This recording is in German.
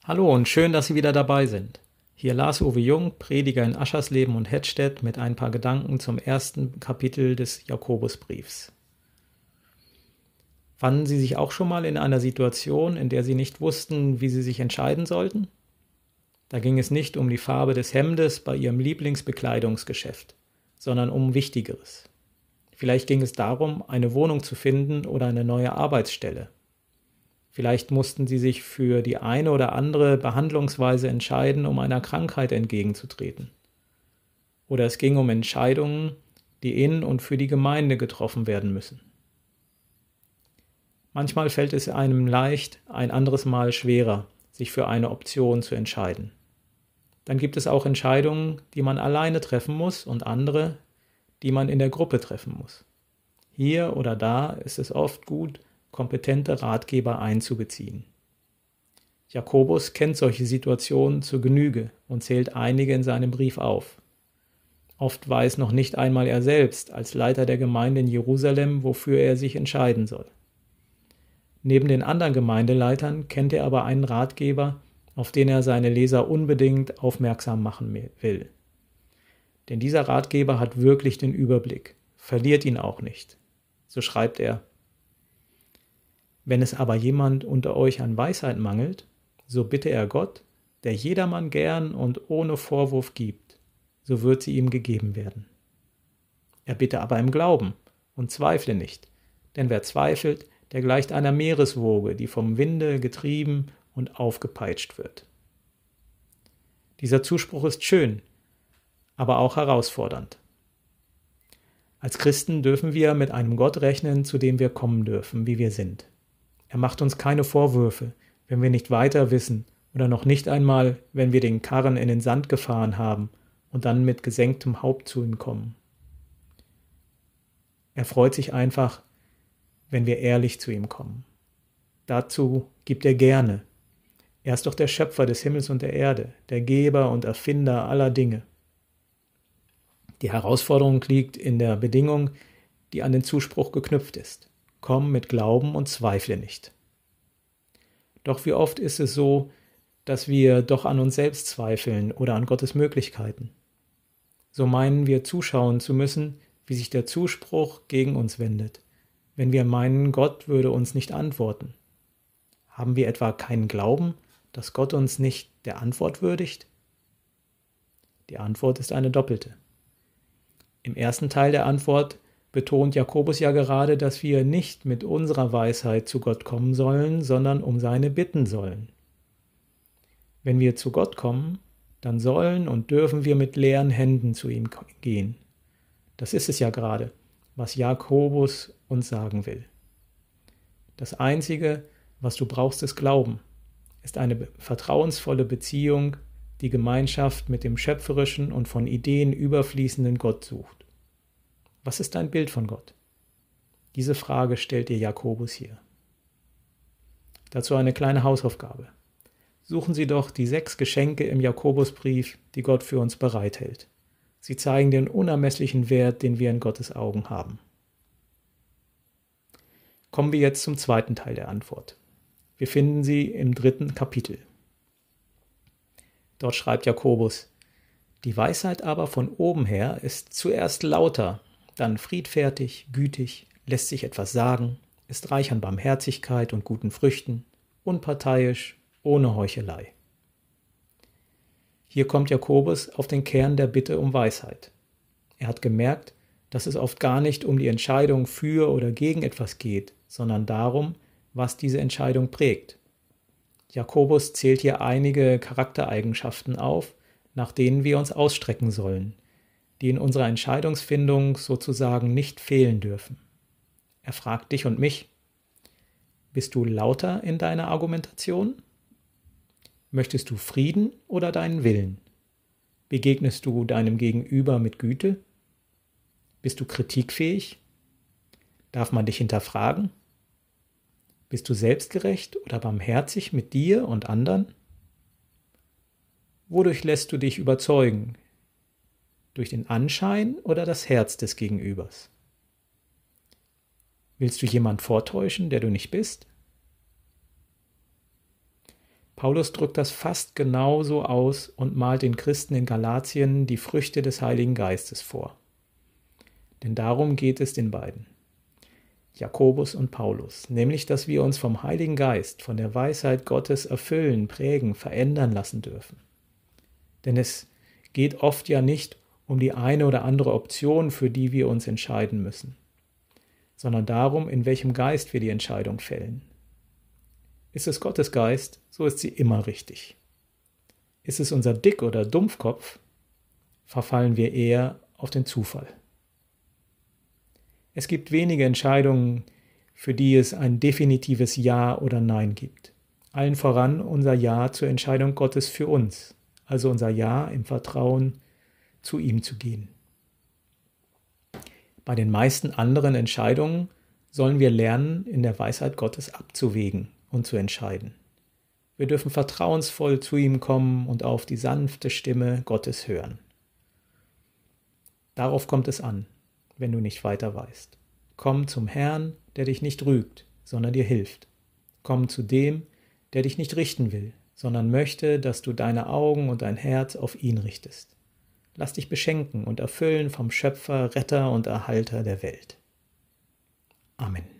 Hallo und schön, dass Sie wieder dabei sind. Hier Lars-Uwe Jung, Prediger in Aschersleben und Hettstedt mit ein paar Gedanken zum ersten Kapitel des Jakobusbriefs. Fanden Sie sich auch schon mal in einer Situation, in der Sie nicht wussten, wie Sie sich entscheiden sollten? Da ging es nicht um die Farbe des Hemdes bei Ihrem Lieblingsbekleidungsgeschäft, sondern um Wichtigeres. Vielleicht ging es darum, eine Wohnung zu finden oder eine neue Arbeitsstelle. Vielleicht mussten Sie sich für die eine oder andere Behandlungsweise entscheiden, um einer Krankheit entgegenzutreten. Oder es ging um Entscheidungen, die in und für die Gemeinde getroffen werden müssen. Manchmal fällt es einem leicht, ein anderes Mal schwerer, sich für eine Option zu entscheiden. Dann gibt es auch Entscheidungen, die man alleine treffen muss und andere, die man in der Gruppe treffen muss. Hier oder da ist es oft gut, kompetente Ratgeber einzubeziehen. Jakobus kennt solche Situationen zur Genüge und zählt einige in seinem Brief auf. Oft weiß noch nicht einmal er selbst als Leiter der Gemeinde in Jerusalem, wofür er sich entscheiden soll. Neben den anderen Gemeindeleitern kennt er aber einen Ratgeber, auf den er seine Leser unbedingt aufmerksam machen will. Denn dieser Ratgeber hat wirklich den Überblick, verliert ihn auch nicht. So schreibt er: Wenn es aber jemand unter euch an Weisheit mangelt, so bitte er Gott, der jedermann gern und ohne Vorwurf gibt, so wird sie ihm gegeben werden. Er bitte aber im Glauben und zweifle nicht, denn wer zweifelt, der gleicht einer Meereswoge, die vom Winde getrieben und aufgepeitscht wird. Dieser Zuspruch ist schön, aber auch herausfordernd. Als Christen dürfen wir mit einem Gott rechnen, zu dem wir kommen dürfen, wie wir sind. Er macht uns keine Vorwürfe, wenn wir nicht weiter wissen oder noch nicht einmal, wenn wir den Karren in den Sand gefahren haben und dann mit gesenktem Haupt zu ihm kommen. Er freut sich einfach, wenn wir ehrlich zu ihm kommen. Dazu gibt er gerne. Er ist doch der Schöpfer des Himmels und der Erde, der Geber und Erfinder aller Dinge. Die Herausforderung liegt in der Bedingung, die an den Zuspruch geknüpft ist. Komm mit Glauben und zweifle nicht. Doch wie oft ist es so, dass wir doch an uns selbst zweifeln oder an Gottes Möglichkeiten. So meinen wir zuschauen zu müssen, wie sich der Zuspruch gegen uns wendet, wenn wir meinen, Gott würde uns nicht antworten. Haben wir etwa keinen Glauben, dass Gott uns nicht der Antwort würdigt? Die Antwort ist eine doppelte. Im ersten Teil der Antwort betont Jakobus ja gerade, dass wir nicht mit unserer Weisheit zu Gott kommen sollen, sondern um seine bitten sollen. Wenn wir zu Gott kommen, dann sollen und dürfen wir mit leeren Händen zu ihm gehen. Das ist es ja gerade, was Jakobus uns sagen will. Das Einzige, was du brauchst, ist Glauben, ist eine vertrauensvolle Beziehung, die Gemeinschaft mit dem schöpferischen und von Ideen überfließenden Gott sucht. Was ist dein Bild von Gott? Diese Frage stellt dir Jakobus hier. Dazu eine kleine Hausaufgabe. Suchen Sie doch die 6 Geschenke im Jakobusbrief, die Gott für uns bereithält. Sie zeigen den unermesslichen Wert, den wir in Gottes Augen haben. Kommen wir jetzt zum zweiten Teil der Antwort. Wir finden sie im 3. Kapitel. Dort schreibt Jakobus: Die Weisheit aber von oben her ist zuerst lauter, dann friedfertig, gütig, lässt sich etwas sagen, ist reich an Barmherzigkeit und guten Früchten, unparteiisch, ohne Heuchelei. Hier kommt Jakobus auf den Kern der Bitte um Weisheit. Er hat gemerkt, dass es oft gar nicht um die Entscheidung für oder gegen etwas geht, sondern darum, was diese Entscheidung prägt. Jakobus zählt hier einige Charaktereigenschaften auf, nach denen wir uns ausstrecken sollen, die in unserer Entscheidungsfindung sozusagen nicht fehlen dürfen. Er fragt dich und mich: Bist du lauter in deiner Argumentation? Möchtest du Frieden oder deinen Willen? Begegnest du deinem Gegenüber mit Güte? Bist du kritikfähig? Darf man dich hinterfragen? Bist du selbstgerecht oder barmherzig mit dir und anderen? Wodurch lässt du dich überzeugen? Durch den Anschein oder das Herz des Gegenübers? Willst du jemand vortäuschen, der du nicht bist? Paulus drückt das fast genauso aus und malt den Christen in Galatien die Früchte des Heiligen Geistes vor. Denn darum geht es den beiden, Jakobus und Paulus, nämlich, dass wir uns vom Heiligen Geist, von der Weisheit Gottes erfüllen, prägen, verändern lassen dürfen. Denn es geht oft ja nicht um die eine oder andere Option, für die wir uns entscheiden müssen, sondern darum, in welchem Geist wir die Entscheidung fällen. Ist es Gottes Geist, so ist sie immer richtig. Ist es unser Dick- oder Dumpfkopf, verfallen wir eher auf den Zufall. Es gibt wenige Entscheidungen, für die es ein definitives Ja oder Nein gibt. Allen voran unser Ja zur Entscheidung Gottes für uns, also unser Ja im Vertrauen, zu ihm zu gehen. Bei den meisten anderen Entscheidungen sollen wir lernen, in der Weisheit Gottes abzuwägen und zu entscheiden. Wir dürfen vertrauensvoll zu ihm kommen und auf die sanfte Stimme Gottes hören. Darauf kommt es an, wenn du nicht weiter weißt. Komm zum Herrn, der dich nicht rügt, sondern dir hilft. Komm zu dem, der dich nicht richten will, sondern möchte, dass du deine Augen und dein Herz auf ihn richtest. Lass dich beschenken und erfüllen vom Schöpfer, Retter und Erhalter der Welt. Amen.